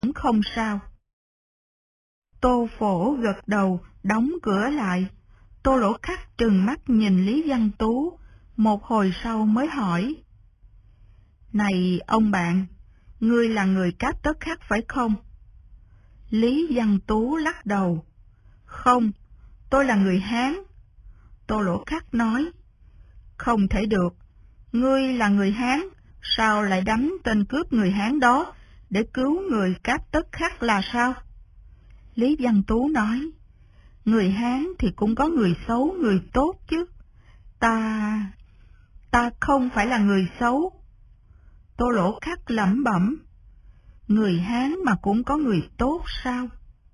cũng không sao. Tô Phổ gật đầu, đóng cửa lại. Tô Lỗ Khắc trừng mắt nhìn Lý Văn Tú, một hồi sau mới hỏi. Này ông bạn, ngươi là người Cáp Tất Khắc phải không? Lý Văn Tú lắc đầu. Không, tôi là người Hán. Tô Lỗ Khắc nói. Không thể được, ngươi là người Hán, sao lại đánh tên cướp người Hán đó để cứu người Cáp Tất Khắc là sao? Lý Văn Tú nói. Người Hán thì cũng có người xấu, người tốt chứ. Ta không phải là người xấu. Tô Lỗ Khắc lẩm bẩm. Người Hán mà cũng có người tốt sao?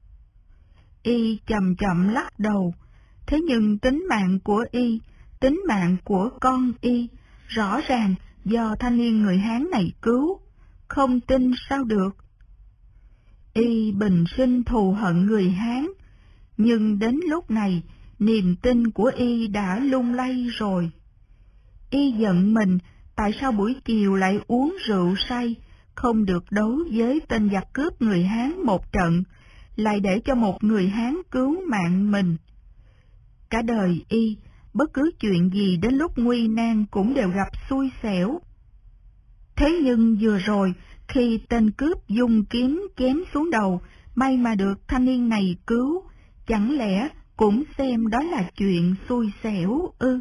Y chậm chậm lắc đầu. Thế nhưng tính mạng của Y, tính mạng của con Y, rõ ràng do thanh niên người Hán này cứu, không tin sao được. Y bình sinh thù hận người Hán, nhưng đến lúc này, niềm tin của Y đã lung lay rồi. Y giận mình, tại sao buổi chiều lại uống rượu say, không được đấu với tên giặc cướp người Hán một trận, lại để cho một người Hán cứu mạng mình. Cả đời Y, bất cứ chuyện gì đến lúc nguy nan cũng đều gặp xui xẻo. Thế nhưng vừa rồi, khi tên cướp dùng kiếm chém xuống đầu, may mà được thanh niên này cứu, chẳng lẽ cũng xem đó là chuyện xui xẻo ư?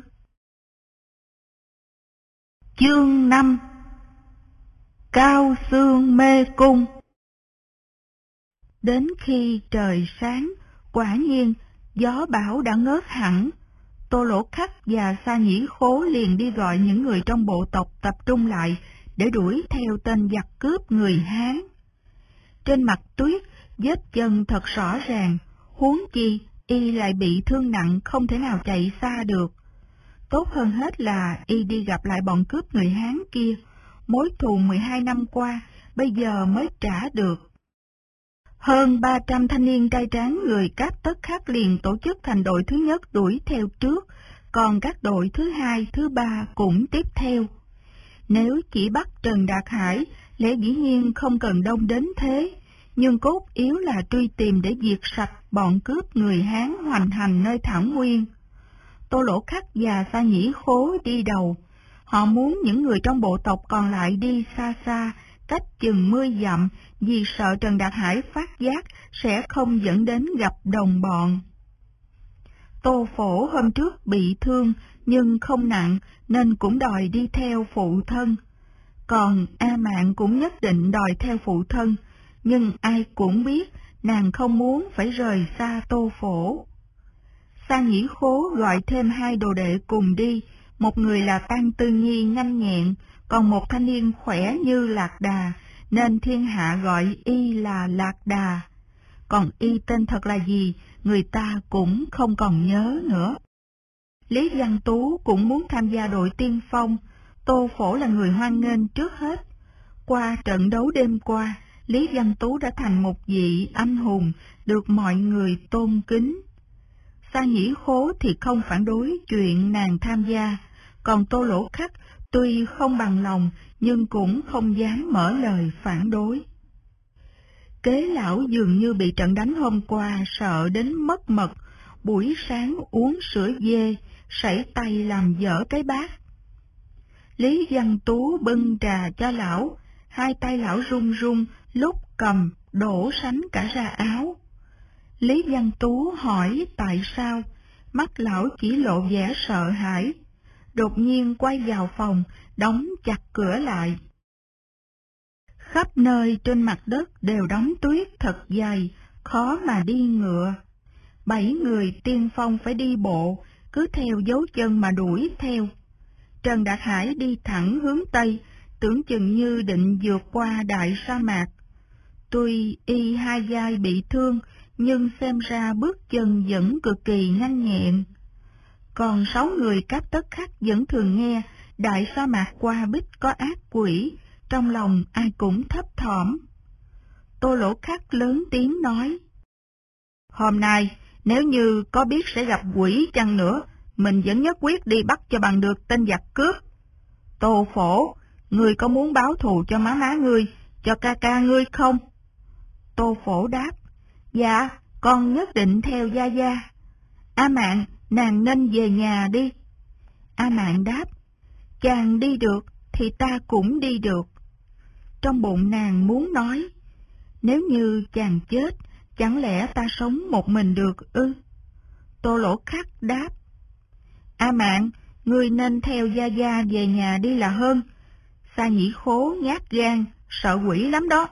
Chương 5. Cao Xương Mê Cung. Đến khi trời sáng, quả nhiên gió bão đã ngớt hẳn. Tô Lỗ Khắc và Sa Nhĩ Khố liền đi gọi những người trong bộ tộc tập trung lại để đuổi theo tên giặc cướp người Hán. Trên mặt tuyết, vết chân thật rõ ràng, huống chi Y lại bị thương nặng không thể nào chạy xa được. Tốt hơn hết là Y đi gặp lại bọn cướp người Hán kia, mối thù 12 năm qua, bây giờ mới trả được. Hơn 300 thanh niên trai tráng người Cáp Tất Khắc liền tổ chức thành đội thứ nhất đuổi theo trước, còn các đội thứ hai, thứ ba cũng tiếp theo. Nếu chỉ bắt Trần Đạt Hải, lẽ dĩ nhiên không cần đông đến thế, nhưng cốt yếu là truy tìm để diệt sạch bọn cướp người Hán hoành hành nơi thảo nguyên. Tô Lỗ Khắc và Sa Nhĩ Khố đi đầu. Họ muốn những người trong bộ tộc còn lại đi xa xa, cách chừng 10 dặm, vì sợ Trần Đạt Hải phát giác sẽ không dẫn đến gặp đồng bọn. Tô Phổ hôm trước bị thương nhưng không nặng nên cũng đòi đi theo phụ thân. Còn A Mạn cũng nhất định đòi theo phụ thân, nhưng ai cũng biết nàng không muốn phải rời xa Tô Phổ. Sa Nhĩ Khố gọi thêm 2 đồ đệ cùng đi, một người là Tăng Tư Nhi nhanh nhẹn, còn một thanh niên khỏe như Lạc Đà, nên thiên hạ gọi Y là Lạc Đà. Còn Y tên thật là gì, người ta cũng không còn nhớ nữa. Lý Văn Tú cũng muốn tham gia đội tiên phong, Tô Phổ là người hoan nghênh trước hết. Qua trận đấu đêm qua, Lý Văn Tú đã thành một vị anh hùng, được mọi người tôn kính. Sa Nhĩ Khố thì không phản đối chuyện nàng tham gia, còn Tô Lỗ Khắc tuy không bằng lòng nhưng cũng không dám mở lời phản đối. Kế lão dường như bị trận đánh hôm qua sợ đến mất mật, buổi sáng uống sữa dê, sảy tay làm dở cái bát. Lý Văn Tú bưng trà cho lão, 2 tay lão run run, lúc cầm đổ sánh cả ra áo. Lý Văn Tú hỏi tại sao, mắt lão chỉ lộ vẻ sợ hãi. Đột nhiên quay vào phòng, đóng chặt cửa lại. Khắp nơi trên mặt đất đều đóng tuyết thật dày, khó mà đi ngựa. 7 người tiên phong phải đi bộ, cứ theo dấu chân mà đuổi theo. Trần Đạt Hải đi thẳng hướng Tây, tưởng chừng như định vượt qua đại sa mạc. Tuy Y hai vai bị thương, nhưng xem ra bước chân vẫn cực kỳ nhanh nhẹn. Còn 6 người Cáp Tất Khắc vẫn thường nghe đại sa mạc qua bích có ác quỷ, trong lòng ai cũng thấp thỏm. Tô Lỗ Khắc lớn tiếng nói: Hôm nay, nếu như có biết sẽ gặp quỷ chăng nữa, mình vẫn nhất quyết đi bắt cho bằng được tên giặc cướp. Tô Phổ, ngươi có muốn báo thù cho má má ngươi, cho ca ca ngươi không? Tô Phổ đáp, dạ, con nhất định theo Gia Gia. A Mạn, nàng nên về nhà đi. A Mạn đáp, chàng đi được thì ta cũng đi được. Trong bụng nàng muốn nói, nếu như chàng chết, chẳng lẽ ta sống một mình được ư? Tô Lỗ Khắc đáp, A Mạn, ngươi nên theo Gia Gia về nhà đi là hơn. Sa Nhĩ Khố nhát gan, sợ quỷ lắm đó.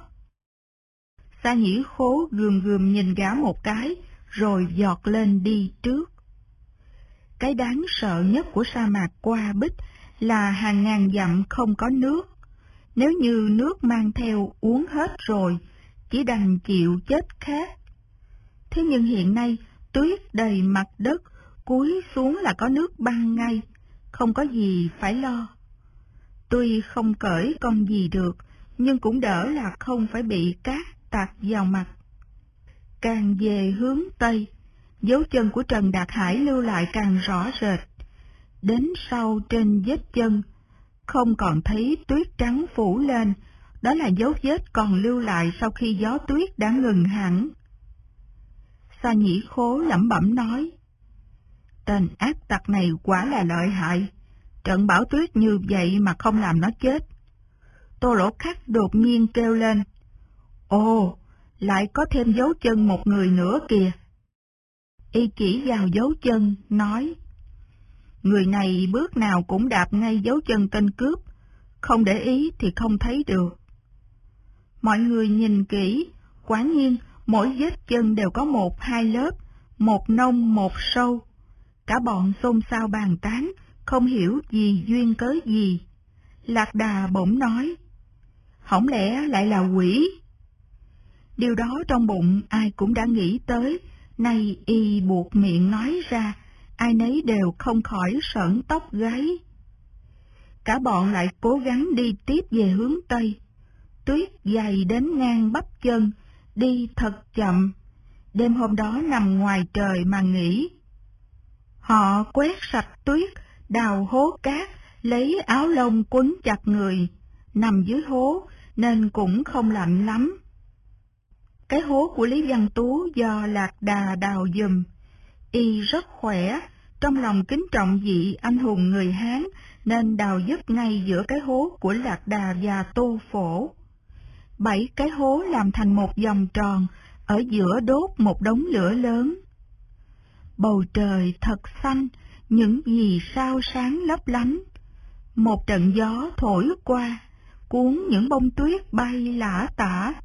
Sa Nhĩ Khố gườm gườm nhìn gã một cái, rồi giọt lên đi trước. Cái đáng sợ nhất của sa mạc Qua Bích là hàng ngàn dặm không có nước. Nếu như nước mang theo uống hết rồi, chỉ đành chịu chết khát. Thế nhưng hiện nay, tuyết đầy mặt đất, cúi xuống là có nước băng ngay, không có gì phải lo. Tuy không cởi con gì được, nhưng cũng đỡ là không phải bị cát tạt vào mặt. Càng về hướng Tây, dấu chân của Trần Đạt Hải lưu lại càng rõ rệt. Đến sau trên vết chân, không còn thấy tuyết trắng phủ lên, đó là dấu vết còn lưu lại sau khi gió tuyết đã ngừng hẳn. Sa Nhĩ Khố lẩm bẩm nói, tên ác tặc này quả là lợi hại, trận bão tuyết như vậy mà không làm nó chết. Tô Lỗ Khắc đột nhiên kêu lên, ồ, lại có thêm dấu chân một người nữa kìa. Y chỉ vào dấu chân, nói, người này bước nào cũng đạp ngay dấu chân tên cướp, không để ý thì không thấy được. Mọi người nhìn kỹ, quả nhiên mỗi vết chân đều có 1-2 lớp, một nông một sâu. Cả bọn xôn xao bàn tán, không hiểu gì duyên cớ gì. Lạc Đà bỗng nói, hổng lẽ lại là quỷ? Điều đó trong bụng ai cũng đã nghĩ tới, nay y buộc miệng nói ra, ai nấy đều không khỏi sởn tóc gáy. Cả bọn lại cố gắng đi tiếp về hướng Tây. Tuyết dày đến ngang bắp chân, đi thật chậm. Đêm hôm đó nằm ngoài trời mà nghỉ. Họ quét sạch tuyết, đào hố cát, lấy áo lông quấn chặt người, nằm dưới hố nên cũng không lạnh lắm. Cái hố của Lý Văn Tú do Lạc Đà đào giùm. Y rất khỏe, trong lòng kính trọng vị anh hùng người Hán nên đào dứt ngay giữa cái hố của Lạc Đà và Tô Phổ. 7 cái hố làm thành một vòng tròn, ở giữa đốt một đống lửa lớn. Bầu trời thật xanh, những vì sao sáng lấp lánh. Một trận gió thổi qua, cuốn những bông tuyết bay lả tả.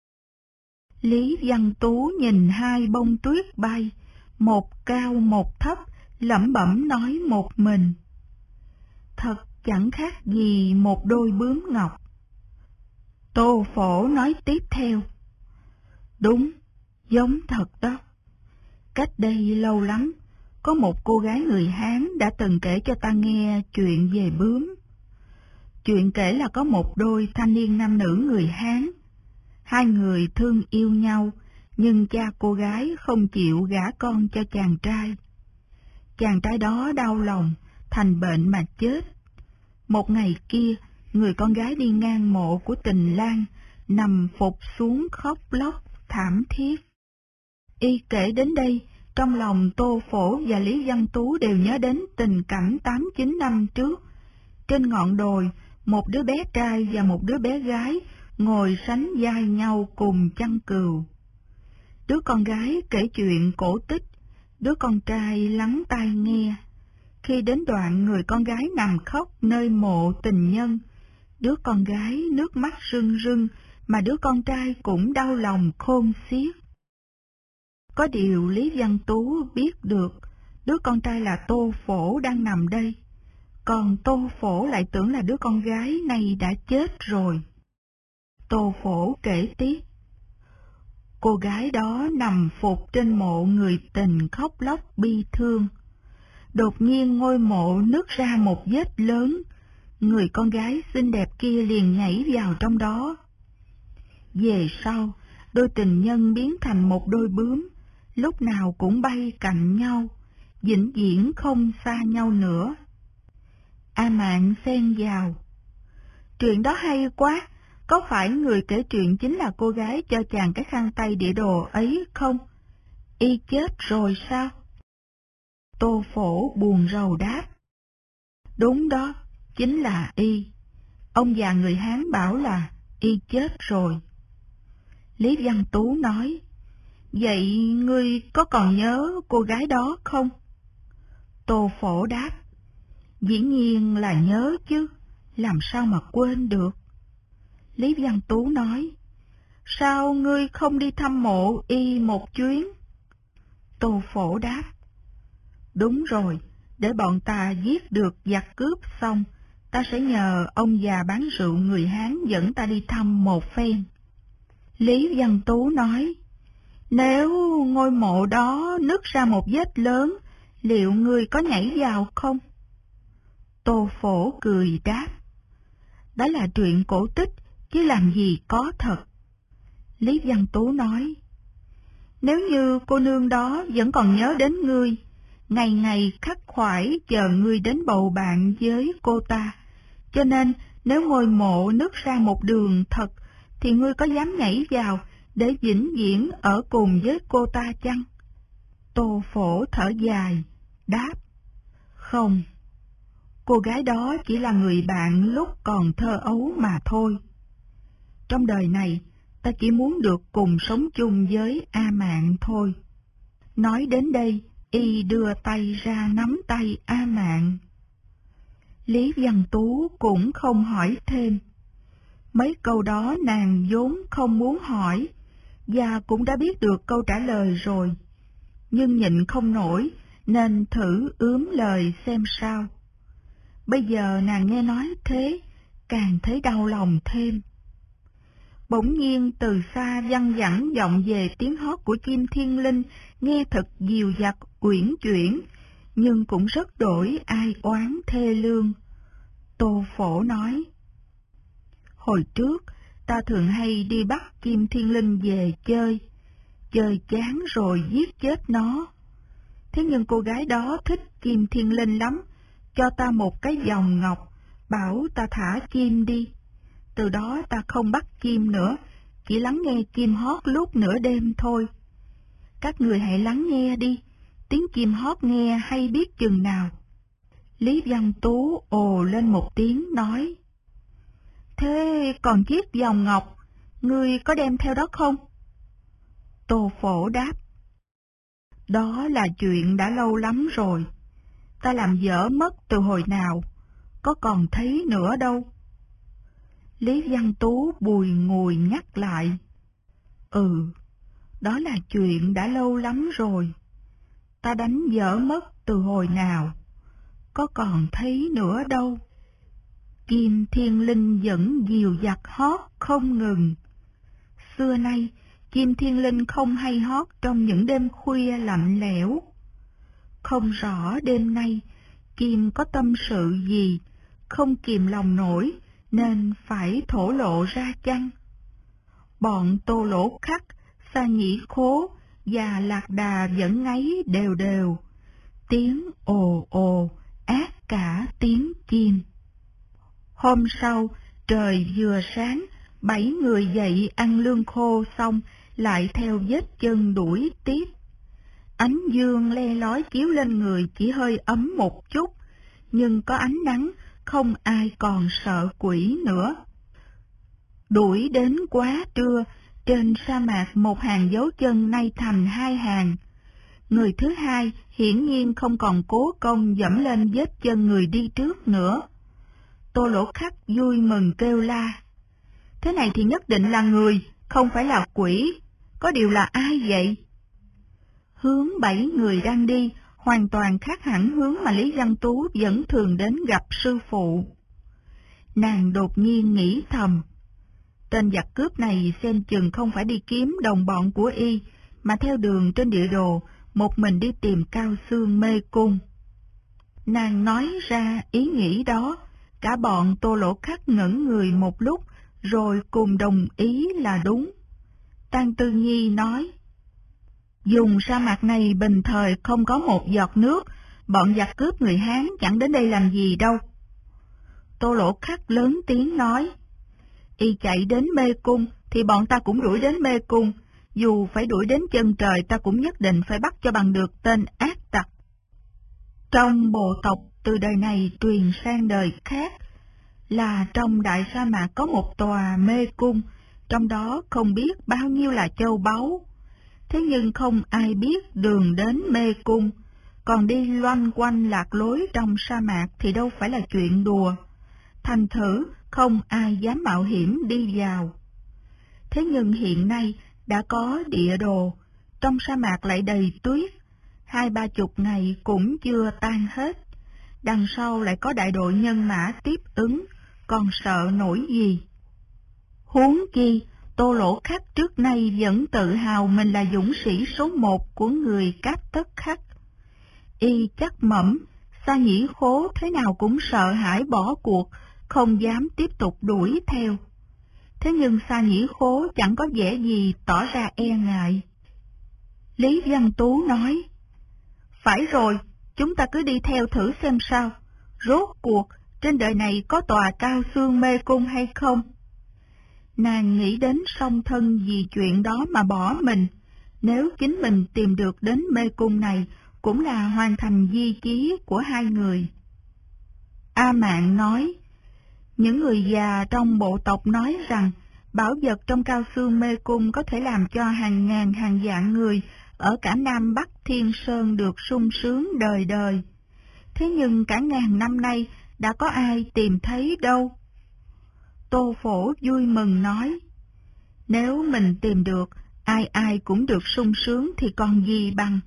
Lý Văn Tú nhìn 2 bông tuyết bay, một cao một thấp, lẩm bẩm nói một mình. Thật chẳng khác gì một đôi bướm ngọc. Tô Phổ nói tiếp theo, đúng, giống thật đó. Cách đây lâu lắm, có một cô gái người Hán đã từng kể cho ta nghe chuyện về bướm. Chuyện kể là có một đôi thanh niên nam nữ người Hán. 2 người thương yêu nhau, nhưng cha cô gái không chịu gả con cho chàng trai. Chàng trai đó đau lòng, thành bệnh mà chết. Một ngày kia, người con gái đi ngang mộ của tình lang, nằm phục xuống khóc lóc, thảm thiết. Y kể đến đây, trong lòng Tô Phổ và Lý Văn Tú đều nhớ đến tình cảnh 8-9 năm trước. Trên ngọn đồi, một đứa bé trai và một đứa bé gái ngồi sánh vai nhau cùng chăn cừu. Đứa con gái kể chuyện cổ tích, đứa con trai lắng tai nghe. Khi đến đoạn người con gái nằm khóc nơi mộ tình nhân, đứa con gái nước mắt rưng rưng, mà đứa con trai cũng đau lòng khôn xiết. Có điều Lý Văn Tú biết được, đứa con trai là Tô Phổ đang nằm đây, còn Tô Phổ lại tưởng là đứa con gái này đã chết rồi. Tô Phổ kể tiếp, cô gái đó nằm phục trên mộ người tình khóc lóc bi thương. Đột nhiên ngôi mộ nứt ra một vết lớn, người con gái xinh đẹp kia liền nhảy vào trong đó. Về sau, đôi tình nhân biến thành một đôi bướm, lúc nào cũng bay cạnh nhau, vĩnh viễn không xa nhau nữa. A Mạn xen vào, chuyện đó hay quá, có phải người kể chuyện chính là cô gái cho chàng cái khăn tay địa đồ ấy không? Y chết rồi sao? Tô Phổ buồn rầu đáp. Đúng đó, chính là y. Ông già người Hán bảo là y chết rồi. Lý Văn Tú nói, vậy ngươi có còn nhớ cô gái đó không? Tô Phổ đáp, dĩ nhiên là nhớ chứ, làm sao mà quên được. Lý Văn Tú nói, sao ngươi không đi thăm mộ y một chuyến? Tô Phổ đáp, đúng rồi, để bọn ta giết được giặc cướp xong, ta sẽ nhờ ông già bán rượu người Hán dẫn ta đi thăm một phen. Lý Văn Tú nói, nếu ngôi mộ đó nứt ra một vết lớn, liệu ngươi có nhảy vào không? Tô Phổ cười đáp, đó là truyện cổ tích, chứ làm gì có thật. Lý Văn Tú nói, nếu như cô nương đó vẫn còn nhớ đến ngươi, ngày ngày khắc khoải chờ ngươi đến bầu bạn với cô ta, cho nên nếu ngôi mộ nứt ra một đường thật, thì ngươi có dám nhảy vào để vĩnh viễn ở cùng với cô ta chăng? Tô Phổ thở dài, đáp, không, cô gái đó chỉ là người bạn lúc còn thơ ấu mà thôi. Trong đời này, ta chỉ muốn được cùng sống chung với A Mạn thôi. Nói đến đây, y đưa tay ra nắm tay A Mạn. Lý Văn Tú cũng không hỏi thêm. Mấy câu đó nàng vốn không muốn hỏi, và cũng đã biết được câu trả lời rồi. Nhưng nhịn không nổi, nên thử ướm lời xem sao. Bây giờ nàng nghe nói thế, càng thấy đau lòng thêm. Bỗng nhiên từ xa văng vẳng vọng về tiếng hót của chim thiên linh, nghe thật dịu dặt, uyển chuyển, nhưng cũng rất đổi ai oán thê lương. Tô Phổ nói, hồi trước ta thường hay đi bắt chim thiên linh về chơi, chơi chán rồi giết chết nó. Thế nhưng cô gái đó thích chim thiên linh lắm, cho ta một cái vòng ngọc, bảo ta thả chim đi. Từ đó ta không bắt chim nữa, chỉ lắng nghe chim hót lúc nửa đêm thôi. Các người hãy lắng nghe đi, tiếng chim hót nghe hay biết chừng nào. Lý Văn Tú ồ lên một tiếng nói, thế còn chiếc vòng ngọc, ngươi có đem theo đó không? Tô Phổ đáp, đó là chuyện đã lâu lắm rồi, ta làm dở mất từ hồi nào, có còn thấy nữa đâu. Lý Văn Tú bùi ngùi nhắc lại, đó là chuyện đã lâu lắm rồi, ta đánh dở mất từ hồi nào, có còn thấy nữa đâu. Chim thiên linh vẫn dìu dặt hót không ngừng. Xưa nay, chim thiên linh không hay hót trong những đêm khuya lạnh lẽo. Không rõ đêm nay, chim có tâm sự gì, không kìm lòng nổi, nên phải thổ lộ ra chăng? Bọn Tô Lỗ Khắc, Sa Nhĩ Khố và Lạc Đà vẫn ngáy đều đều, tiếng ồ ồ át cả tiếng chim. Hôm sau, trời vừa sáng, 7 người dậy ăn lương khô xong, lại theo vết chân đuổi tiếp. Ánh dương le lói chiếu lên người chỉ hơi ấm một chút, nhưng có ánh nắng, không ai còn sợ quỷ nữa. Đuổi đến quá trưa, trên sa mạc một hàng dấu chân nay thành 2 hàng. Người thứ hai hiển nhiên không còn cố công dẫm lên vết chân người đi trước nữa. Tô Lỗ Khắc vui mừng kêu la, thế này thì nhất định là người, không phải là quỷ, có điều là ai vậy? Hướng 7 người đang đi hoàn toàn khác hẳn hướng mà Lý Văn Tú vẫn thường đến gặp sư phụ. Nàng đột nhiên nghĩ thầm, tên giặc cướp này xem chừng không phải đi kiếm đồng bọn của y, mà theo đường trên địa đồ, một mình đi tìm Cao Xương mê cung. Nàng nói ra ý nghĩ đó, cả bọn Tô Lỗ Khắc ngẩn người một lúc, rồi cùng đồng ý là đúng. Tang Tư Nhi nói, dùng sa mạc này bình thời không có một giọt nước, bọn giặc cướp người Hán chẳng đến đây làm gì đâu. Tô Lỗ Khắc lớn tiếng nói, Y chạy đến mê cung, thì bọn ta cũng đuổi đến mê cung. Dù phải đuổi đến chân trời, ta cũng nhất định phải bắt cho bằng được tên ác tặc. Trong bộ tộc từ đời này truyền sang đời khác, là trong đại sa mạc có một tòa mê cung, trong đó không biết bao nhiêu là châu báu. Thế nhưng không ai biết đường đến mê cung, còn đi loanh quanh lạc lối trong sa mạc thì đâu phải là chuyện đùa. Thành thử không ai dám mạo hiểm đi vào. Thế nhưng hiện nay đã có địa đồ, trong sa mạc lại đầy tuyết, 20-30 ngày cũng chưa tan hết. Đằng sau lại có đại đội nhân mã tiếp ứng, còn sợ nổi gì. Huống chi, Tô Lỗ Khắc trước nay vẫn tự hào mình là dũng sĩ số 1 của người Cáp Tất Khắc. Y chắc mẩm, Sa Nhĩ Khố thế nào cũng sợ hãi bỏ cuộc, không dám tiếp tục đuổi theo. Thế nhưng Sa Nhĩ Khố chẳng có vẻ gì tỏ ra e ngại. Lý Văn Tú nói, phải rồi, chúng ta cứ đi theo thử xem sao. Rốt cuộc, trên đời này có tòa cao xương mê cung hay không? Nàng nghĩ đến song thân vì chuyện đó mà bỏ mình. Nếu chính mình tìm được đến mê cung này, cũng là hoàn thành di chí của hai người. A Mạn nói, những người già trong bộ tộc nói rằng, bảo vật trong cao xương mê cung có thể làm cho hàng ngàn hàng vạn người ở cả Nam Bắc Thiên Sơn được sung sướng đời đời. Thế nhưng cả ngàn năm nay đã có ai tìm thấy đâu. Tô Phổ vui mừng nói, nếu mình tìm được, ai ai cũng được sung sướng thì còn gì bằng.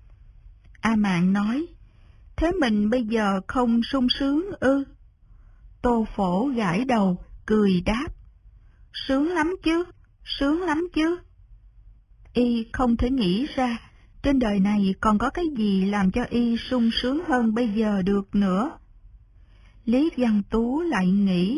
A Mạn nói, thế mình bây giờ không sung sướng ư? Tô Phổ gãi đầu, cười đáp, sướng lắm chứ, sướng lắm chứ. Y không thể nghĩ ra, trên đời này còn có cái gì làm cho y sung sướng hơn bây giờ được nữa. Lý Văn Tú lại nghĩ,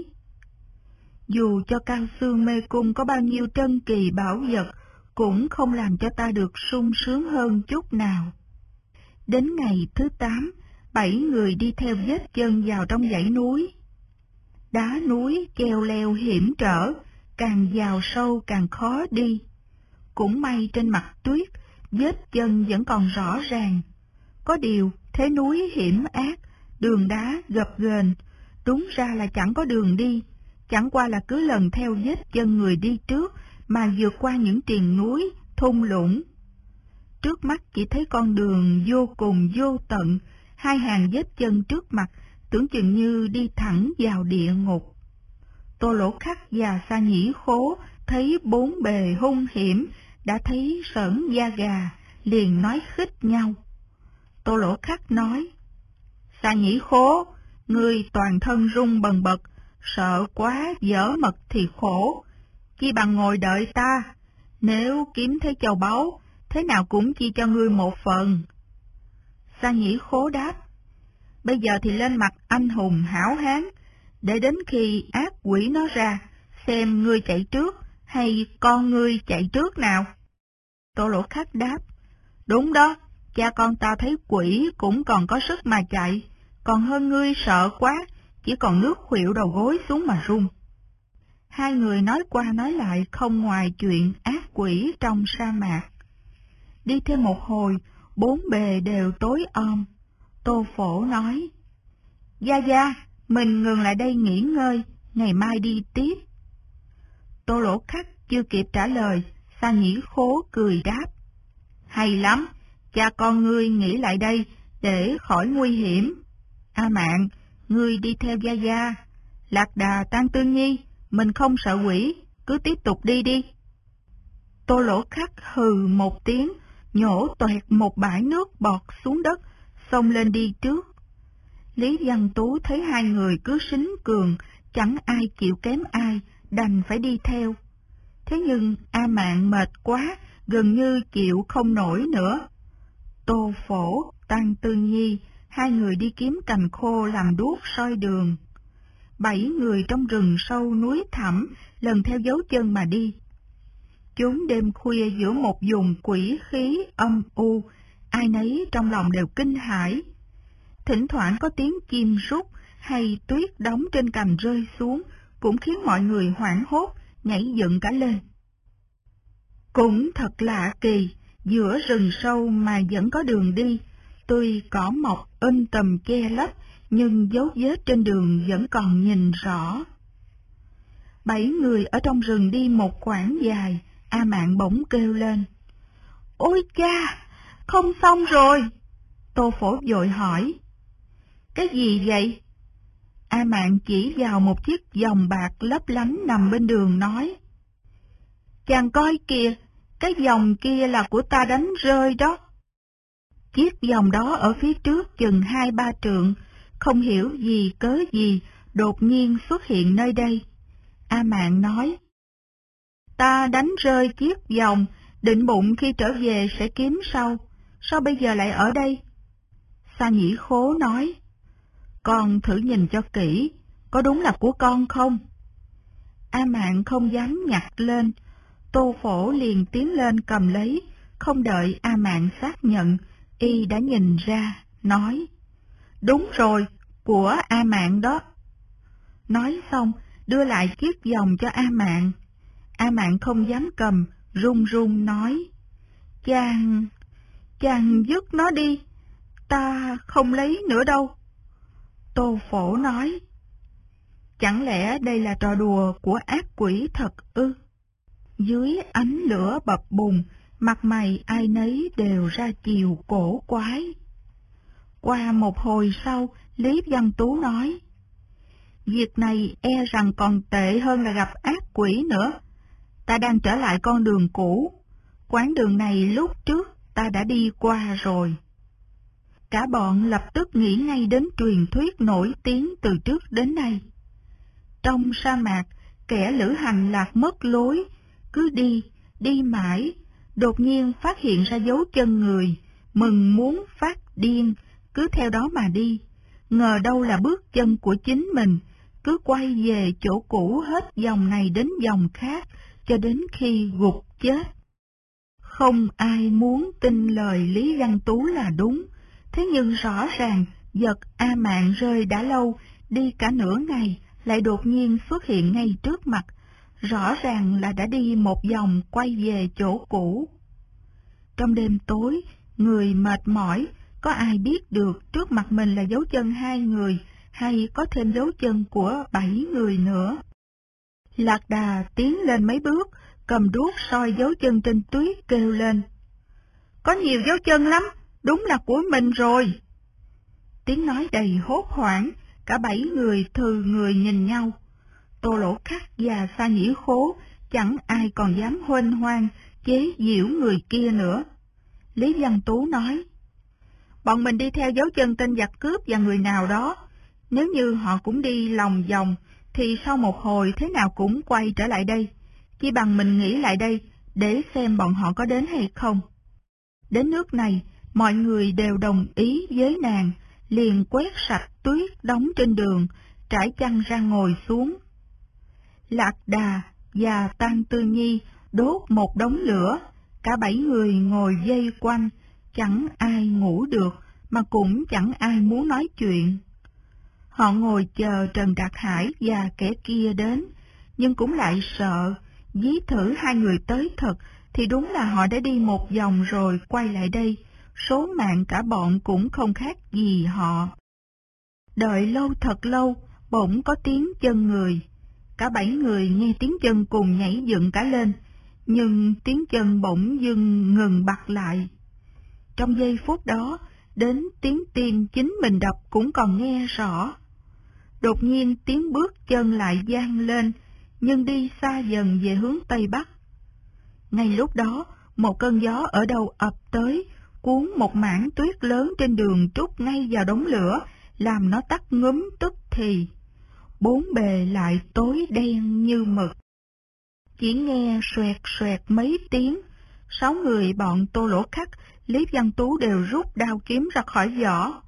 dù cho cao xương mê cung có bao nhiêu trân kỳ bảo vật, cũng không làm cho ta được sung sướng hơn chút nào. Đến ngày thứ 8, 7 người đi theo vết chân vào trong dãy núi. Đá núi cheo leo hiểm trở, càng vào sâu càng khó đi. Cũng may trên mặt tuyết, vết chân vẫn còn rõ ràng. Có điều, thế núi hiểm ác, đường đá gập ghềnh, đúng ra là chẳng có đường đi, chẳng qua là cứ lần theo vết chân người đi trước mà vượt qua những triền núi, thung lũng. Trước mắt chỉ thấy con đường vô cùng vô tận, hai hàng vết chân trước mặt, tưởng chừng như đi thẳng vào địa ngục. Tô Lỗ Khắc và Sa Nhĩ Khố thấy bốn bề hung hiểm, đã thấy sởn da gà, liền nói khích nhau. Tô Lỗ Khắc nói, Sa Nhĩ Khố, ngươi toàn thân run bần bật, sợ quá dở mật thì khổ, chi bằng ngồi đợi ta, nếu kiếm thấy châu báu, thế nào cũng chia cho ngươi một phần. Sa Nhĩ Khố đáp, bây giờ thì lên mặt anh hùng hảo hán, để đến khi ác quỷ nó ra, xem ngươi chạy trước hay con ngươi chạy trước nào. Tô Lỗ Khắc đáp, đúng đó, cha con ta thấy quỷ cũng còn có sức mà chạy, còn hơn ngươi sợ quá, chỉ còn nước khuỵu đầu gối xuống mà run. Hai người nói qua nói lại không ngoài chuyện ác quỷ trong sa mạc. Đi thêm một hồi, bốn bề đều tối om. Tô Phổ nói, Gia Gia, mình ngừng lại đây nghỉ ngơi, ngày mai đi tiếp. Tô Lỗ Khắc chưa kịp trả lời, Sa Nhĩ Khố cười đáp, hay lắm, cha con ngươi nghỉ lại đây để khỏi nguy hiểm. A Mạn, ngươi đi theo Gia Gia. Lạc Đà Tăng Tư Nhi, mình không sợ quỷ, cứ tiếp tục đi đi. Tô Lỗ Khắc hừ một tiếng, nhổ toẹt một bãi nước bọt xuống đất, xông lên đi trước. Lý Văn Tú thấy hai người cứ sính cường, chẳng ai chịu kém ai, đành phải đi theo. Thế nhưng A Mạn mệt quá, gần như chịu không nổi nữa. Tô Phổ, Tăng Tư Nhi, hai người đi kiếm cành khô làm đuốc soi đường. 7 người trong rừng sâu núi thẳm, lần theo dấu chân mà đi. Chốn đêm khuya giữa một vùng quỷ khí âm u, ai nấy trong lòng đều kinh hãi. Thỉnh thoảng có tiếng chim rút hay tuyết đóng trên cành rơi xuống, cũng khiến mọi người hoảng hốt, nhảy dựng cả lên. Cũng thật lạ kỳ, giữa rừng sâu mà vẫn có đường đi, tuy cỏ mọc tùm che lấp, nhưng dấu vết trên đường vẫn còn nhìn rõ. 7 người ở trong rừng đi một quãng dài, A Mạn bỗng kêu lên. Ôi cha, không xong rồi! Tô Phổ vội hỏi. Cái gì vậy? A Mạn chỉ vào một chiếc vòng bạc lấp lánh nằm bên đường nói. Chàng coi kìa, cái vòng kia là của ta đánh rơi đó. Chiếc vòng đó ở phía trước chừng 2-3 trượng, không hiểu gì cớ gì, đột nhiên xuất hiện nơi đây. A Mạn nói. Ta đánh rơi chiếc vòng, định bụng khi trở về sẽ kiếm sau, sao bây giờ lại ở đây? Sa Nhĩ Khố nói. Con thử nhìn cho kỹ, có đúng là của con không? A Mạn không dám nhặt lên, Tô Phổ liền tiến lên cầm lấy, không đợi A Mạn xác nhận, y đã nhìn ra, nói. Đúng rồi, của A Mạn đó. Nói xong, đưa lại chiếc vòng cho A Mạn. A Mạn không dám cầm, run run nói. Chàng vứt nó đi, ta không lấy nữa đâu. Tô Phổ nói. Chẳng lẽ đây là trò đùa của ác quỷ thật ư? Dưới ánh lửa bập bùng, mặt mày ai nấy đều ra chiều cổ quái. Qua một hồi sau, Lý Văn Tú nói. Việc này e rằng còn tệ hơn là gặp ác quỷ nữa. Ta đang trở lại con đường cũ. Quãng đường này lúc trước ta đã đi qua rồi. Cả bọn lập tức nghĩ ngay đến truyền thuyết nổi tiếng từ trước đến nay. Trong sa mạc, kẻ lữ hành lạc mất lối, cứ đi mãi, đột nhiên phát hiện ra dấu chân người, mừng muốn phát điên, cứ theo đó mà đi. Ngờ đâu là bước chân của chính mình, cứ quay về chỗ cũ hết vòng này đến vòng khác, cho đến khi gục chết. Không ai muốn tin lời Lý Văn Tú là đúng, thế nhưng rõ ràng vật A Mạn rơi đã lâu, đi cả nửa ngày, lại đột nhiên xuất hiện ngay trước mặt, rõ ràng là đã đi một vòng quay về chỗ cũ. Trong đêm tối, người mệt mỏi, có ai biết được trước mặt mình là dấu chân 2 người, hay có thêm dấu chân của 7 người nữa. Lạc Đà tiến lên mấy bước, cầm đuốc soi dấu chân trên tuyết kêu lên. Có nhiều dấu chân lắm, đúng là của mình rồi. Tiếng nói đầy hốt hoảng, cả 7 người thừ người nhìn nhau. Tô Lỗ Khắc và Sa Nhĩ Khố chẳng ai còn dám huênh hoang chế giễu người kia nữa. Lý Văn Tú nói. Bọn mình đi theo dấu chân tên giặc cướp và người nào đó. Nếu như họ cũng đi lòng vòng, thì sau một hồi thế nào cũng quay trở lại đây. Chỉ bằng mình nghĩ lại đây, để xem bọn họ có đến hay không. Đến nước này, mọi người đều đồng ý với nàng, liền quét sạch tuyết đóng trên đường, trải chăn ra ngồi xuống. Lạc Đà và Tang Tư Nhi đốt một đống lửa, cả 7 người ngồi vây quanh, chẳng ai ngủ được, mà cũng chẳng ai muốn nói chuyện. Họ ngồi chờ Trần Đạt Hải và kẻ kia đến, nhưng cũng lại sợ, ví thử 2 người tới thật, thì đúng là họ đã đi một vòng rồi quay lại đây, số mạng cả bọn cũng không khác gì họ. Đợi lâu thật lâu, bỗng có tiếng chân người. Cả 7 người nghe tiếng chân cùng nhảy dựng cả lên, nhưng tiếng chân bỗng dưng ngừng bặt lại. Trong giây phút đó, đến tiếng tim chính mình đập cũng còn nghe rõ. Đột nhiên tiếng bước chân lại vang lên, nhưng đi xa dần về hướng Tây Bắc. Ngay lúc đó, một cơn gió ở đâu ập tới, cuốn một mảng tuyết lớn trên đường trút ngay vào đống lửa, làm nó tắt ngúm tức thì. 4 bề lại tối đen như mực. Chỉ nghe xoẹt xoẹt mấy tiếng, 6 người bọn Tô Lỗ Khắc, Lý Văn Tú đều rút đao kiếm ra khỏi vỏ.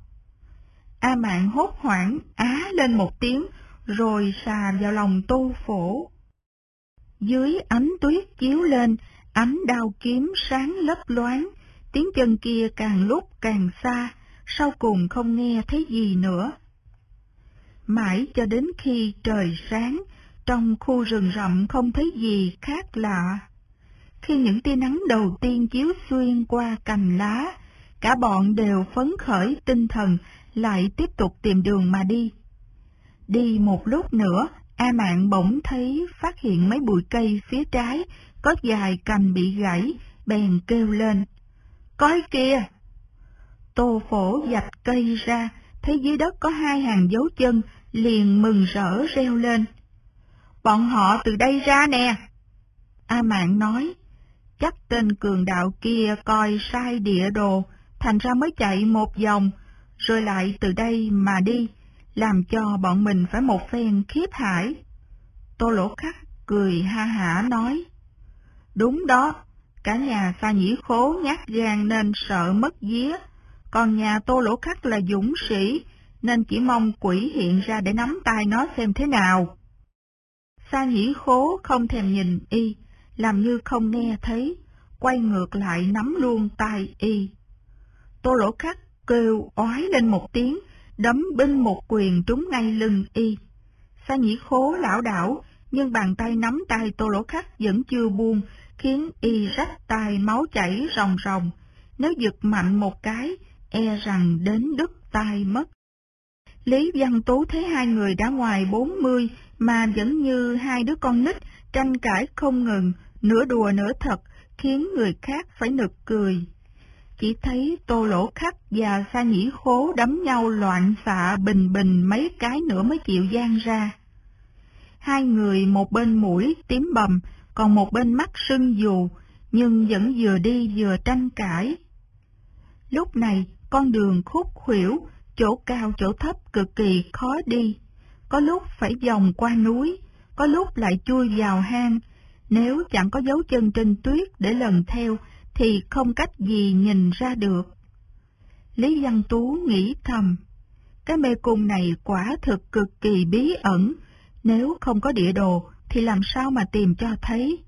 A Mạn hốt hoảng á lên một tiếng, rồi xà vào lòng Tô Phổ. Dưới ánh tuyết chiếu lên, ánh đao kiếm sáng lấp loáng, tiếng chân kia càng lúc càng xa, sau cùng không nghe thấy gì nữa. Mãi cho đến khi trời sáng, trong khu rừng rậm không thấy gì khác lạ. Khi những tia nắng đầu tiên chiếu xuyên qua cành lá, cả bọn đều phấn khởi tinh thần, lại tiếp tục tìm đường mà đi. Đi một lúc nữa, A Mạn bỗng thấy phát hiện mấy bụi cây phía trái có vài cành bị gãy, bèn kêu lên: "Coi kìa!" Tô Phổ vạch cây ra, thấy dưới đất có 2 hàng dấu chân, liền mừng rỡ reo lên: "Bọn họ từ đây ra nè!" A Mạn nói: "Chắc tên cường đạo kia coi sai địa đồ, thành ra mới chạy một vòng, rồi lại từ đây mà đi, làm cho bọn mình phải một phen khiếp hãi." Tô Lỗ Khắc cười ha hả nói: "Đúng đó, cả nhà Sa Nhĩ Khố nhát gan nên sợ mất vía, còn nhà Tô Lỗ Khắc là dũng sĩ, nên chỉ mong quỷ hiện ra để nắm tay nó xem thế nào." Sa Nhĩ Khố không thèm nhìn y, làm như không nghe thấy, quay ngược lại nắm luôn tay y. Tô Lỗ Khắc kêu oái lên một tiếng, đấm binh một quyền trúng ngay lưng y. Sa Nhĩ Khố lảo đảo, nhưng bàn tay nắm tay Tô Lỗ Khắc vẫn chưa buông, khiến y rách tay máu chảy ròng ròng. Nếu giật mạnh một cái, e rằng đến đứt tay mất. Lý Văn Tú thấy hai người đã ngoài 40 mà vẫn như hai đứa con nít, tranh cãi không ngừng, nửa đùa nửa thật, khiến người khác phải nực cười. Chỉ thấy Tô Lỗ Khắc và Sa Nhĩ Khố đấm nhau loạn xạ bình bình mấy cái nữa mới chịu giang ra. Hai người một bên mũi tím bầm, còn một bên mắt sưng dù, nhưng vẫn vừa đi vừa tranh cãi. Lúc này con đường khúc khuỷu, chỗ cao chỗ thấp cực kỳ khó đi, có lúc phải vòng qua núi, có lúc lại chui vào hang. Nếu chẳng có dấu chân trên tuyết để lần theo, thì không cách gì nhìn ra được. Lý Văn Tú nghĩ thầm, cái mê cung này quả thực cực kỳ bí ẩn, nếu không có địa đồ thì làm sao mà tìm cho thấy.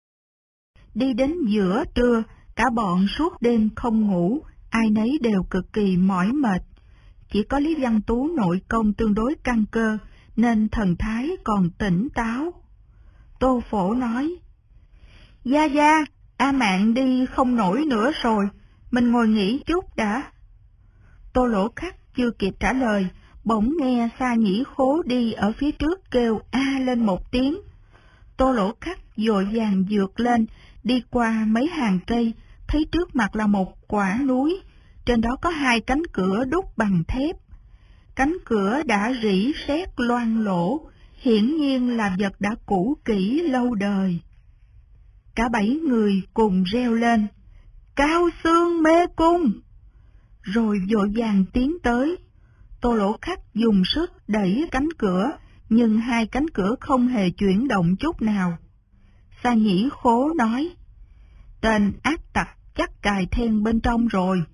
Đi đến giữa trưa, cả bọn suốt đêm không ngủ, ai nấy đều cực kỳ mỏi mệt. Chỉ có Lý Văn Tú nội công tương đối căn cơ, nên thần thái còn tỉnh táo. Tô Phổ nói: "Gia Gia, A Mạn đi không nổi nữa rồi, mình ngồi nghỉ chút đã." Tô Lỗ Khắc chưa kịp trả lời, bỗng nghe Sa Nhĩ Khố đi ở phía trước kêu a lên một tiếng. Tô Lỗ Khắc vội vàng vượt lên, đi qua mấy hàng cây, thấy trước mặt là một quả núi, trên đó có 2 cánh cửa đúc bằng thép. Cánh cửa đã rỉ sét loang lỗ, hiển nhiên là vật đã cũ kỹ lâu đời. Cả 7 người cùng reo lên: "Cao Xương Mê Cung!" Rồi vội vàng tiến tới. Tô Lỗ Khắc dùng sức đẩy cánh cửa, nhưng 2 cánh cửa không hề chuyển động chút nào. Sa Nhĩ Khố nói: "Tên ác tặc chắc cài then bên trong rồi."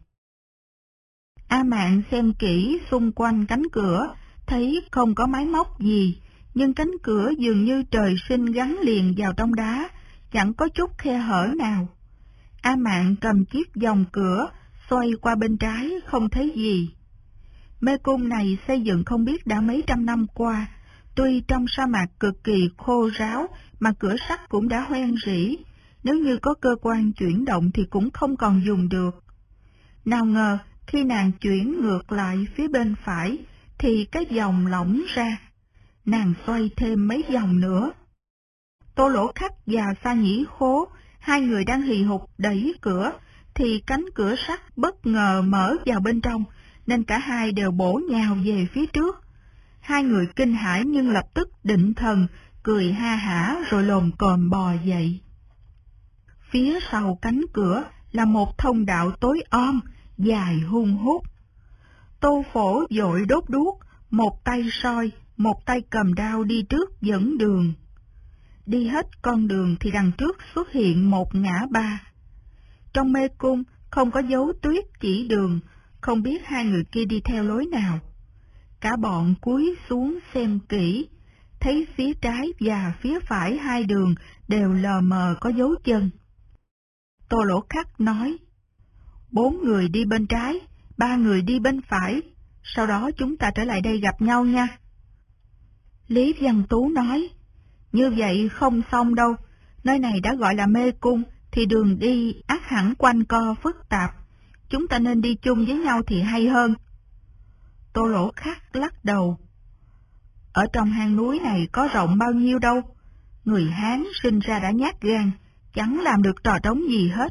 A Mạn xem kỹ xung quanh cánh cửa, thấy không có máy móc gì, nhưng cánh cửa dường như trời sinh gắn liền vào trong đá, chẳng có chút khe hở nào. A Mạn cầm chiếc vòng cửa, xoay qua bên trái, không thấy gì. Mê cung này xây dựng không biết đã mấy trăm năm qua, tuy trong sa mạc cực kỳ khô ráo, mà cửa sắt cũng đã hoen rỉ, nếu như có cơ quan chuyển động thì cũng không còn dùng được. Nào ngờ, khi nàng chuyển ngược lại phía bên phải, thì cái vòng lỏng ra. Nàng xoay thêm mấy vòng nữa. Tô Lỗ Khắc và Sa Nhĩ Khố, 2 người đang hì hục đẩy cửa, thì cánh cửa sắt bất ngờ mở vào bên trong, nên cả hai đều bổ nhào về phía trước. 2 người kinh hãi nhưng lập tức định thần, cười ha hả rồi lồm cồm bò dậy. Phía sau cánh cửa là một thông đạo tối om, dài hun hút. Tô Phổ vội đốt đuốc, một tay soi, một tay cầm đao đi trước dẫn đường. Đi hết con đường thì đằng trước xuất hiện một ngã ba. Trong mê cung không có dấu tuyết chỉ đường, không biết 2 người kia đi theo lối nào. Cả bọn cúi xuống xem kỹ, thấy phía trái và phía phải 2 đường đều lờ mờ có dấu chân. Tô Lỗ Khắc nói: "4 người đi bên trái, 3 người đi bên phải, sau đó chúng ta trở lại đây gặp nhau nha." Lý Văn Tú nói: Như vậy không xong đâu, nơi này đã gọi là mê cung, thì đường đi ắt hẳn quanh co phức tạp. Chúng ta nên đi chung với nhau thì hay hơn. Tô Lỗ Khắc lắc đầu. Ở trong hang núi này có rộng bao nhiêu đâu. Người Hán sinh ra đã nhát gan, chẳng làm được trò trống gì hết.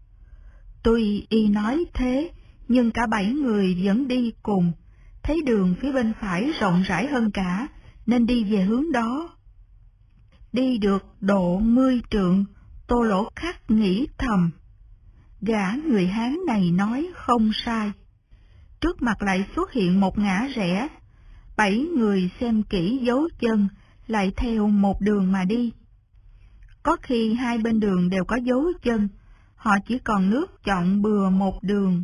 Tuy y nói thế, nhưng cả 7 người vẫn đi cùng. Thấy đường phía bên phải rộng rãi hơn cả, nên đi về hướng đó. Đi được độ 10 trượng, Tô Lỗ Khắc nghĩ thầm. Gã người Hán này nói không sai. Trước mặt lại xuất hiện một ngã rẽ. 7 người xem kỹ dấu chân, lại theo một đường mà đi. Có khi hai bên đường đều có dấu chân, họ chỉ còn nước chọn bừa một đường.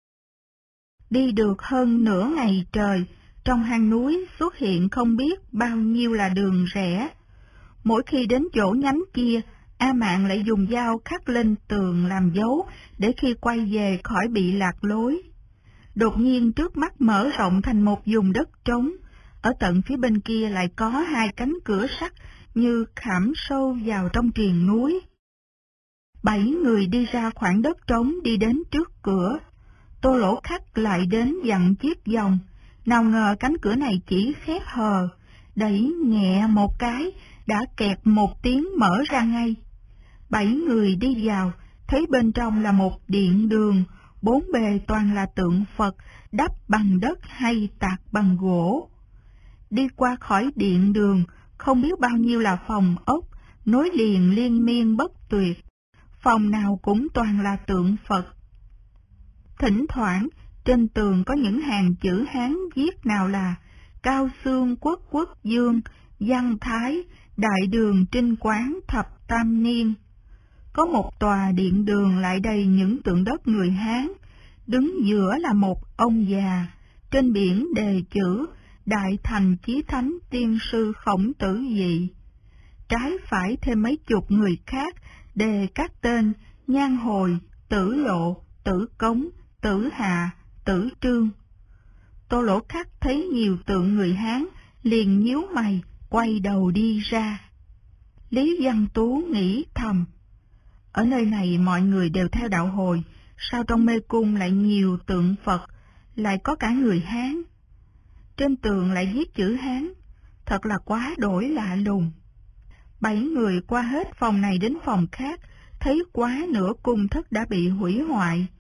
Đi được hơn nửa ngày trời, trong hang núi xuất hiện không biết bao nhiêu là đường rẽ. Mỗi khi đến chỗ nhánh kia, A Mạn lại dùng dao khắc lên tường làm dấu, để khi quay về khỏi bị lạc lối. Đột nhiên trước mắt mở rộng thành một vùng đất trống, ở tận phía bên kia lại có 2 cánh cửa sắt như khảm sâu vào trong triền núi. 7 người đi ra khoảng đất trống đi đến trước cửa. Tô Lỗ Khắc lại đến dặn chiếc vòng, nào ngờ cánh cửa này chỉ khép hờ, đẩy nhẹ một cái, đã kẹt một tiếng mở ra ngay. 7 người đi vào, thấy bên trong là một điện đường, 4 bề toàn là tượng Phật, đắp bằng đất hay tạc bằng gỗ. Đi qua khỏi điện đường, không biết bao nhiêu là phòng ốc, nối liền liên miên bất tuyệt. Phòng nào cũng toàn là tượng Phật. Thỉnh thoảng, trên tường có những hàng chữ Hán viết nào là Cao Xương Quốc Quốc Dương, Văn Thái, Đại Đường Trinh Quán Thập Tam Niên. Có một tòa điện đường lại đầy những tượng đất người Hán, đứng giữa là một ông già, trên biển đề chữ Đại Thành Chí Thánh Tiên Sư Khổng Tử Dị. Trái phải thêm mấy chục người khác, đề các tên Nhan Hồi, Tử Lộ, Tử Cống, Tử Hà, Tử Trương. Tô Lỗ Khắc thấy nhiều tượng người Hán, liền nhíu mày, quay đầu đi ra. Lý Văn Tú nghĩ thầm, ở nơi này mọi người đều theo đạo Hồi, sao trong mê cung lại nhiều tượng Phật, lại có cả người Hán? Trên tường lại viết chữ Hán, thật là quá đổi lạ lùng. 7 người qua hết phòng này đến phòng khác, thấy quá nửa cung thất đã bị hủy hoại.